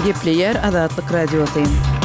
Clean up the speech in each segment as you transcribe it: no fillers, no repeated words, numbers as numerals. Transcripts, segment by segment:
Gepleyer Azatlyk radiosu.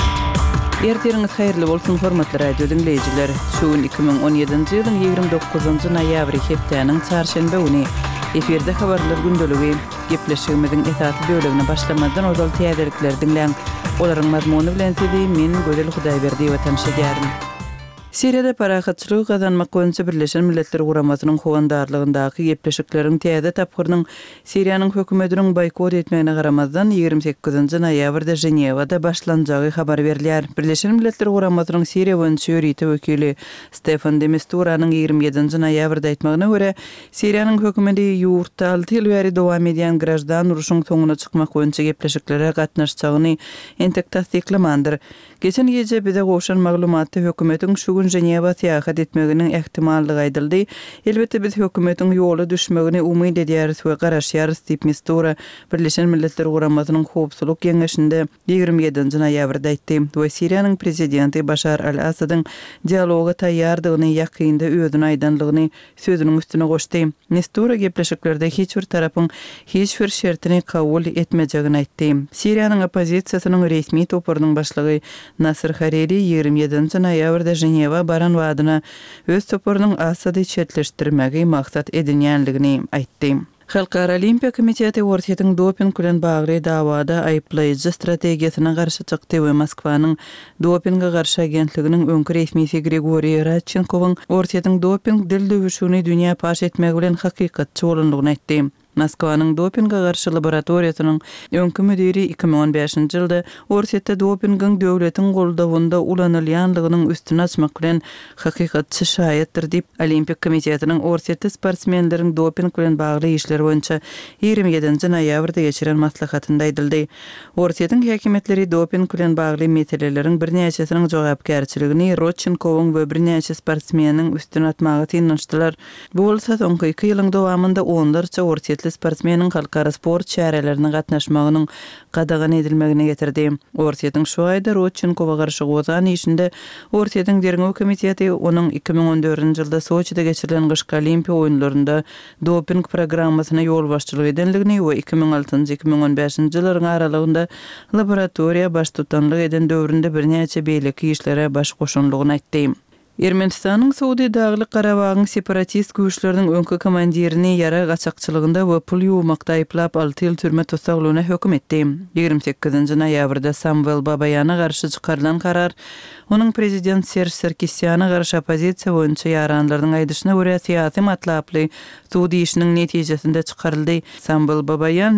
Erteriňiz haýyrly bolsun hormatly radio dinleýijiler. Şuň 2017-nji ýylyň 29-njy noýabry hepdeniň çarşembe güni eferde habarlar gündöligi gepleşigimiziň esasy bölegine başlamadan ozal täzelikler dinleň. Olaryň mazmuny bilen sizi men Gözel Hudaýberdi we tanışýaram. Siriýada parahatçylyk gazanmak boýunça Birleşen Milletler Guramasynyň howandarlygyndaky gepleşikleriň täze tapgyrynyň Siriýanyň hökümetiniň boykot etmegine garamazdan 28-nji noýabrda Jenewada başlanjagy habar berilýär. Birleşen Milletler Guramasynyň Siriýa boýunça ýörüýte wekili Stefan de Misturanyň 27-nji noýabrda aýtmagyna görä, Siriýanyň hökümeti ýurtda 6 ýyl bäri dowam edýän grajdan uruşyň soňuna çykmak boýunça gepleşiklere gatnaşjagyny entek tasdiklamandyr. Geçen gece bize goşan maglumatda hökümetiň şu gün Jeneva seýahat etmeginiň ähtimallygy aýdyldy. Elbetde biz hökümetiň ýola düşmegini umyt edýäris we garaşýarys diýip Mistura Birleşen Milletler Guramasynyň howpsuzlyk geňeşinde 27-nji noýabrda aýtdy. Bu Siriýanyň prezidenti Başar al-Asadyň dialoga taýýardygyny ýakynda özüne aýdanlygyny sözüniň üstüne goşdy. Mistura gepleşiklerde hiç bir tarapyň hiç bir şertini kabul etmejegini aýtdy. Siriýanyň opozisiýasynyň resmi toparynyň başlygy Nasir Hariri 27-nji noýabrda Jeneva baran wadyna öz toparynyň Asady çetleşdirmegi maksat edilýänligini aýtdy. Halkara Olimpiya Komiteti Ortiýetiň doping bilen bagly dawada aýplaýjy strategiýasyna garşy çykdy we Moskwanyň dopingga garşy agentliginiň öňkü resmisi Grigoriy Radchenkowyň Ortiýetiň doping dil döwüşini dünýä paş etmegi bilen hakykatçy bolanlygyny aýtdy. Moskwanyň dopingga garşy laboratoriýasynyň öňkü müdiri 2015-nji ýylda Ortiýetde dopingiň döwletiň goldawynda ulanylýanlygynyň üstüne açmak bilen hakykatçy şaýatdyr diýip Olimpik Komitetiň Ortiýetde sportsmenleriň doping bilen bagly işleri boýunça 27-nji noýabrda geçiren maslahatynda aýdyldy. Ortiýetiň häkimetleri doping bilen bagly meseleleriň birnäçesiniň jogapkärçiligini Rodchenkowyň we birnäçe sportsmeniň üstüne atmagy tynançdylar. Bu bolsa soňky 2 ýylyň dowamında onlarça Ortiýetli sportsmeniň halkara sport çärelerine gatnaşmagynyň qadagan edilmegine getirdi. Ortiýetiň şu aýda Rodchenkowa garşy gozan işinde Ortiýetiň Derňew Komiteti onuň 2014-nji ýylda Soçida geçirilen Gyşky Olimpiya oýunlarynda doping programmasyna ýol başçylyk edenligini we 2006-2015-nji ýyllaryň aralygynda laboratoriýa baş tutanlyk eden döwründe birnäçe beýleki işlere baş goşanlygyny aýtdy. Ermenistanyň Suudi Daglyk Garabagyň separatist güýçleriniň öňkü komandirini ýara gaçakçylygynda we pul ýuwmakda aýplap 6 ýyl türme tutsaglygyna hökm etdi. 28-nji noýabrda Samuel Babayana garşy çykarylan karar onuň prezident Serge Sarkissiana garşy opozisiýa boýunça ýaranlarynyň aýdyşyna görä syýasy matlaply suudi işiniň netijesinde çykaryldy. Samuel Babayan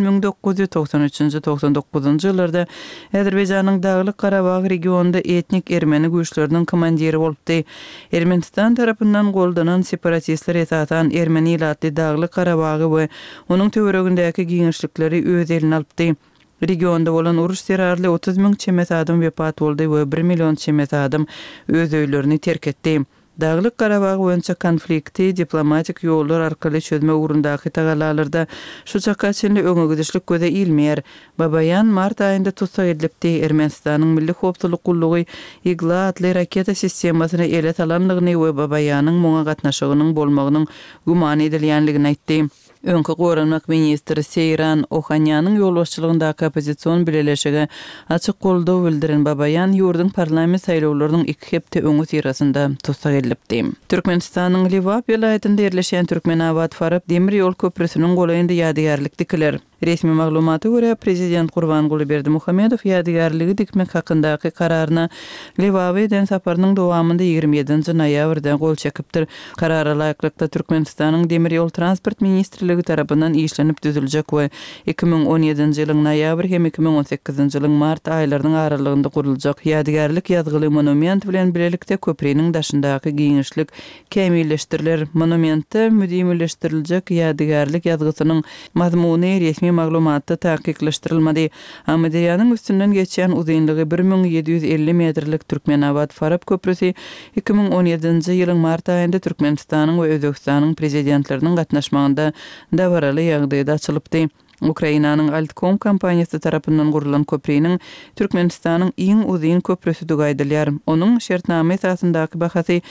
1993-99-njy ýyllarda Azerbaýjanyň Daglyk Garabag regionunda etnik ermeni güýçleriniň komandiri bolupdy. Ermenistan tarapyndan goldanan separatistler esasan Ermeni ýatly Daglyk Garabagy we onuň töweregindäki giňişlikleri öz eline alypdy. Regionda bolan uruş serarly 30.000 çemet adam wepat boldy we 1 million çemet adam öz öýlerini terk etdi. Daglyk Garabag boýunça konflikti diplomatik ýollar arkaly çözme ugrundaky tagalarlarda şu çaka çenli öňe gidişlik göze ilmeýär. Babayan mart aýynda tutsak edilipdi. Ermenistanyň milli howpsuzlyk gullugy Igla atly raketa sistemasyny ele salanlygyny we Babayanyň muňa gatnaşygynyň bolmagynyň guman edilýänligini aýtdy. Öňkü Goranmak ministri Seyran Ohanýanyň ýolbaşçylygyndaky opozisiýon birleşigi açyk goldaw bildiren Babayan ýurdun parlament saýlawlarynyň 2 hepde öňü sirasynda tutsak edilipdi. Türkmenistanyň Liwap ýylaýatynda ýerleşen Türkmenabad Farab demir ýol köprüsiniň golaýynda ýadygarlyk dikiler. Resmi maglumaty görä prezident Gurbanguly Berdimuhammedow ýadygarlygy dikmek hakyndaky kararyna Liwapa eden saparynyň dowamında 27-nji noýabrda gol çekipdir. Karara laýyklykda Türkmenistanyň demir ýol transport ministrligi tarapyndan işlenip düzüljek we 2017-nji ýylyň noýabr hem 2018-nji ýylyň mart aýlarynyň aralygynda guruljak ýadygarlyk ýazgyly monument bilen bilelikde köprüniň daşyndaky giňişlik kämilleşdiriler. Monumentde müdimleşdiriljek ýadygarlyk ýazgysynyň mazmuny resmi maglumatda tahkikleşdirilmedi. Amediyanyň üstünden geçen uzunlygy 1750 metrlik Türkmenabad Farab köprüsi 2017-nji ýylyň mart aýynda Türkmenistanyň we Özbekistanyň prezidentleriniň gatnaşmagynda dawaraly ýagdaýda açylypdy. Ukrainanyň Altkom kompaniýasy tarapyndan gurulan köprüniň Türkmenistanyň iň uzun köprüsü diýilýär. Onuň şertname esasyndaky bahasy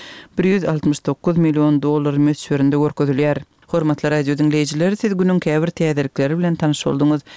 $169 million möçberinde görkezilýär. Hormatly radio dinleyijiler, siz günüň käbir täzelikleri bilen tanyş boldunuz.